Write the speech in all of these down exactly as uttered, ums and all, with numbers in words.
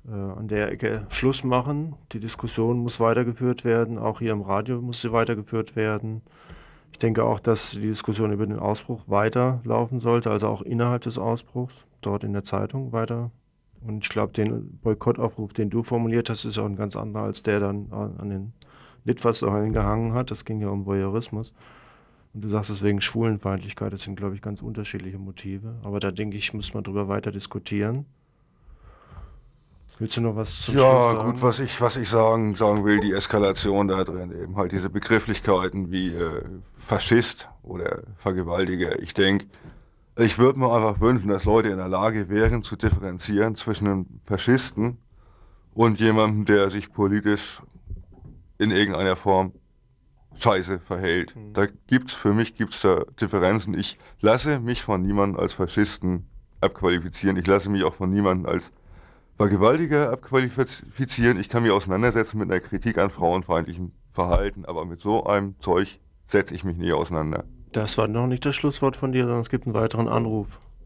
äh, an der Ecke Schluss machen. Die Diskussion muss weitergeführt werden, auch hier im Radio muss sie weitergeführt werden. Ich denke auch, dass die Diskussion über den Ausbruch weiterlaufen sollte, also auch innerhalb des Ausbruchs, dort in der Zeitung weiter. Und ich glaube, den Boykottaufruf, den du formuliert hast, ist auch ein ganz anderer als der dann an den Litfaßsäulen gehangen hat. Das ging ja um Voyeurismus. Und du sagst es wegen Schwulenfeindlichkeit, das sind, glaube ich, ganz unterschiedliche Motive. Aber da denke ich, muss man drüber weiter diskutieren. Willst du noch was zum Schluss Ja, gut, sagen? was ich, was ich sagen, sagen will, die Eskalation da drin, eben halt diese Begrifflichkeiten wie äh, Faschist oder Vergewaltiger. Ich denke, ich würde mir einfach wünschen, dass Leute in der Lage wären zu differenzieren zwischen einem Faschisten und jemandem, der sich politisch in irgendeiner Form scheiße verhält. Hm. Da gibt's, für mich gibt's da Differenzen. Ich lasse mich von niemandem als Faschisten abqualifizieren. Ich lasse mich auch von niemandem als Vergewaltiger abqualifizieren. Ich kann mich auseinandersetzen mit einer Kritik an frauenfeindlichem Verhalten, aber mit so einem Zeug setze ich mich nie auseinander. Das war noch nicht das Schlusswort von dir, sondern es gibt einen weiteren Anruf.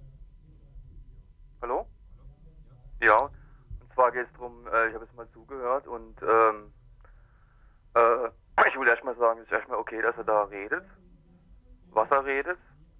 Hallo? Ja, und zwar geht es darum, äh, ich habe jetzt mal zugehört und ähm, äh, ich will erstmal sagen, es ist erstmal okay, dass er da redet, was er redet.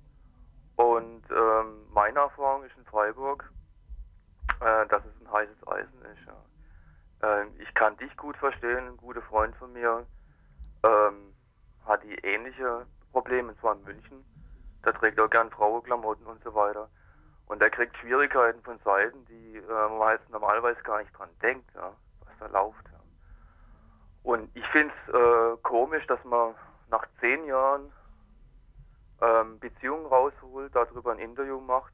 Und ähm, meine Erfahrung ist in Freiburg, äh, dass es ein heißes Eisen ist. Ja. Ähm, ich kann dich gut verstehen, ein guter Freund von mir ähm, hat die ähnliche Probleme, und zwar in München. Da trägt er gern Frauenklamotten und so weiter. Und er kriegt Schwierigkeiten von Seiten, die äh, man meist normalerweise gar nicht dran denkt, ja, was da läuft. Ja. Und ich finde es äh, komisch, dass man nach zehn Jahren ähm, Beziehungen rausholt, darüber ein Interview macht.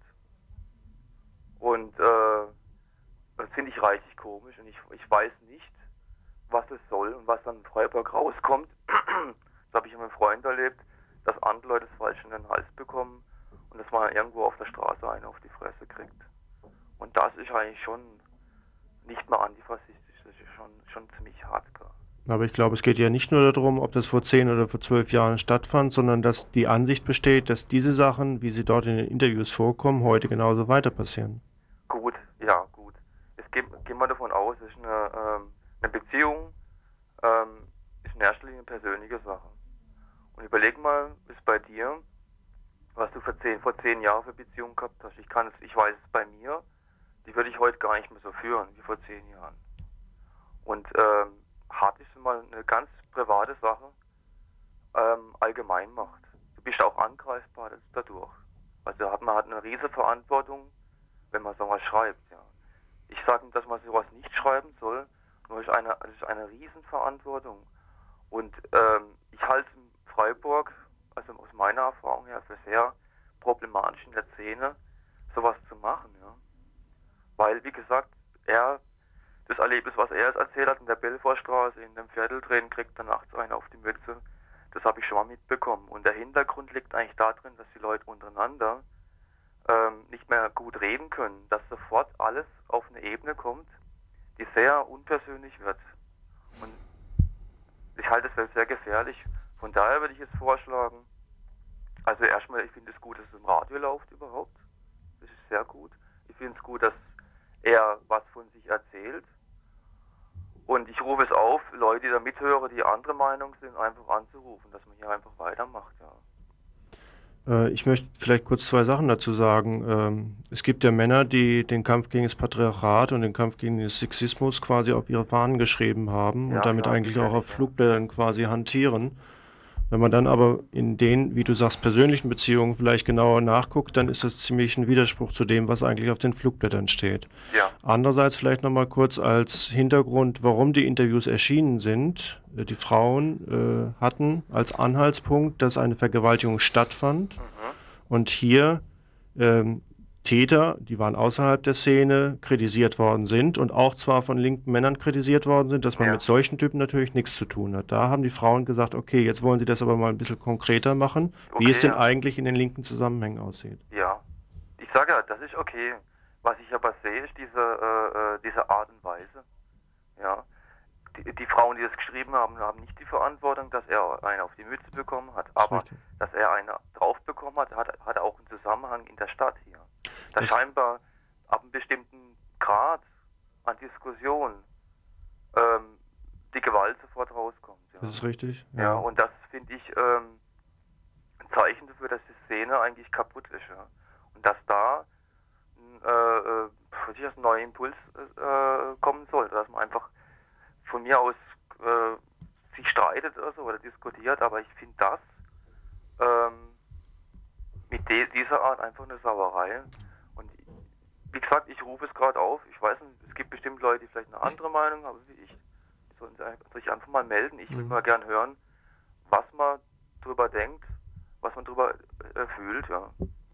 Und äh, das finde ich reichlich komisch. Und ich, ich weiß nicht, was es soll und was dann in Freiburg rauskommt. Das habe ich mit einem Freund erlebt, dass andere Leute das falsch in den Hals bekommen und dass man irgendwo auf der Straße einen auf die Fresse kriegt. Und das ist eigentlich schon nicht mal antifaschistisch, das ist schon, schon ziemlich hardcore. Aber ich glaube, es geht ja nicht nur darum, ob das vor zehn oder vor zwölf Jahren stattfand, sondern dass die Ansicht besteht, dass diese Sachen, wie sie dort in den Interviews vorkommen, heute genauso weiter passieren. Gut, ja, gut. Es geht, gehen wir davon aus, es ist eine, ähm, eine Beziehung, ähm, ist in erster Linie eine persönliche Sache. Und überleg mal, ist bei dir, was du vor zehn, vor zehn Jahren für Beziehungen gehabt hast. Ich kann es, ich weiß es bei mir, die würde ich heute gar nicht mehr so führen wie vor zehn Jahren. Und ähm, hart ist mal eine ganz private Sache ähm, allgemein macht. Du bist auch angreifbar dadurch. Also hat man hat eine riesige Verantwortung, wenn man sowas schreibt. Ja. Ich sage nicht, dass man sowas nicht schreiben soll, nur es ist eine, es ist eine Riesenverantwortung. Und ähm, ich halte Freiburg, also aus meiner Erfahrung her, für sehr problematisch in der Szene, sowas zu machen. Ja. Weil, wie gesagt, er, das Erlebnis, was er jetzt erzählt hat in der Belfortstraße, in dem Viertel drin, kriegt er nachts einen auf die Mütze. Das habe ich schon mal mitbekommen. Und der Hintergrund liegt eigentlich darin, dass die Leute untereinander ähm, nicht mehr gut reden können, dass sofort alles auf eine Ebene kommt, die sehr unpersönlich wird. Und ich halte es für sehr gefährlich. Von daher würde ich jetzt vorschlagen, also erstmal, ich finde es gut, dass es im Radio läuft überhaupt. Das ist sehr gut. Ich finde es gut, dass er was von sich erzählt. Und ich rufe es auf, Leute, die da mithören, die andere Meinung sind, einfach anzurufen, dass man hier einfach weitermacht. Ja. Äh, ich möchte vielleicht kurz zwei Sachen dazu sagen. Ähm, es gibt ja Männer, die den Kampf gegen das Patriarchat und den Kampf gegen den Sexismus quasi auf ihre Fahnen geschrieben haben und Ja, damit klar, eigentlich auch auf sicherlich, ja. Flugblättern quasi hantieren. Wenn man dann aber in den, wie du sagst, persönlichen Beziehungen vielleicht genauer nachguckt, dann ist das ziemlich ein Widerspruch zu dem, was eigentlich auf den Flugblättern steht. Ja, Andererseits vielleicht nochmal kurz als Hintergrund, warum die Interviews erschienen sind. Äh, Die Frauen äh, hatten als Anhaltspunkt, dass eine Vergewaltigung stattfand mhm. und hier ähm, Täter, die waren außerhalb der Szene, kritisiert worden sind und auch zwar von linken Männern kritisiert worden sind, dass man mit Ja, solchen Typen natürlich nichts zu tun hat. Da haben die Frauen gesagt, okay, jetzt wollen sie das aber mal ein bisschen konkreter machen, wie es okay, denn ja. eigentlich in den linken Zusammenhängen aussieht. Ja. Ich sage ja, das ist okay. Was ich aber sehe, ist diese, äh, äh, diese Art und Weise. Ja. Die, die Frauen, die das geschrieben haben, haben nicht die Verantwortung, dass er eine auf die Mütze bekommen hat. Das ist Aber richtig. dass er eine drauf bekommen hat, hat, hat auch einen Zusammenhang in der Stadt hier. Da Das, scheinbar ab einem bestimmten Grad Diskussion ähm, die Gewalt sofort rauskommt. Ja, Das ist richtig. ja. Ja. Und das finde ich ähm, ein Zeichen dafür, dass die Szene eigentlich kaputt ist. Ja. Und dass da äh, äh, ein neuer Impuls äh, kommen sollte, dass man einfach von mir aus äh, sich streitet oder so oder diskutiert, aber ich finde das ähm, mit de dieser Art einfach eine Sauerei. Und wie gesagt, ich rufe es gerade auf. Ich weiß nicht, es gibt bestimmt Leute, die vielleicht eine andere Meinung haben wie ich. Die sollen sich einfach mal melden. Ich würde Mhm. mal gern hören, was man drüber denkt, was man drüber äh, fühlt. Ja.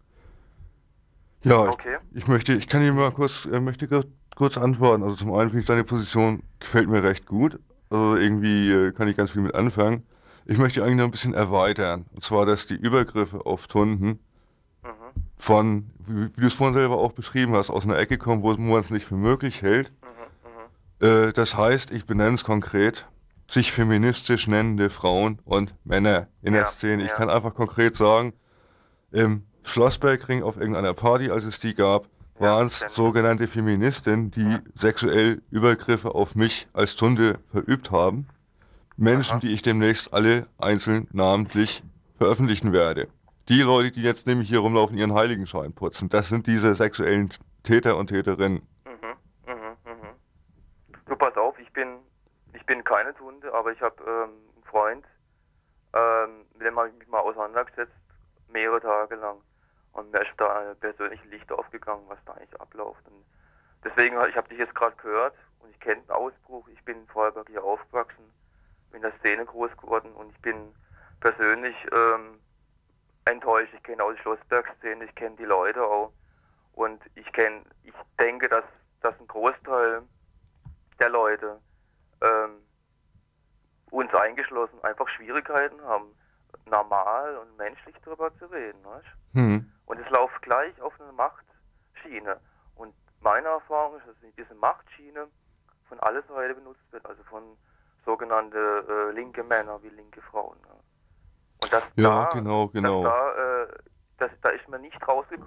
Ja, Okay. ich, ich möchte, ich kann Ihnen mal kurz, äh, möchte gur- kurz antworten. Also zum einen finde ich deine Position gefällt mir recht gut. Also irgendwie äh, kann ich ganz viel mit anfangen. Ich möchte eigentlich noch ein bisschen erweitern. Und zwar, dass die Übergriffe auf Tunden Mhm. von, wie, wie du es vorhin selber auch beschrieben hast, aus einer Ecke kommen, wo man es nicht für möglich hält. Mhm. Mhm. Äh, das heißt, ich benenne es konkret, sich feministisch nennende Frauen und Männer in der Ja, Szene. Ich ja. kann einfach konkret sagen, im Schlossbergring auf irgendeiner Party, als es die gab, Ja, waren es kenn ich. sogenannte Feministinnen, die Ja. sexuell Übergriffe auf mich als Tunde verübt haben. Menschen, Aha. die ich demnächst alle einzeln namentlich veröffentlichen werde. Die Leute, die jetzt nämlich hier rumlaufen, ihren Heiligenschein putzen, das sind diese sexuellen Täter und Täterinnen. Mhm. Mhm. Mhm. Du, pass auf, ich bin, ich bin keine Tunde, aber ich habe ähm, einen Freund, ähm, mit dem habe ich mich mal auseinandergesetzt, mehrere Tage lang. Und mir ist da ein persönliches Licht aufgegangen, was da eigentlich abläuft. Und deswegen, ich habe dich jetzt gerade gehört und ich kenne den Ausbruch. Ich bin in Vorarlberg hier aufgewachsen, bin in der Szene groß geworden und ich bin persönlich ähm, enttäuscht. Ich kenne auch die Schlossberg-Szene, ich kenne die Leute auch. Und ich kenne, ich denke, dass, dass ein Großteil der Leute, ähm, uns eingeschlossen, einfach Schwierigkeiten haben, normal und menschlich darüber zu reden. Weißt? Hm. Und es läuft gleich auf eine Machtschiene. Und meine Erfahrung ist, dass diese Machtschiene von aller Seite benutzt wird, also von sogenannte äh, linke Männer wie linke Frauen. Ja. Und dass Ja, da, genau, genau. dass da, äh, das, da ist mir nicht rausgekommen.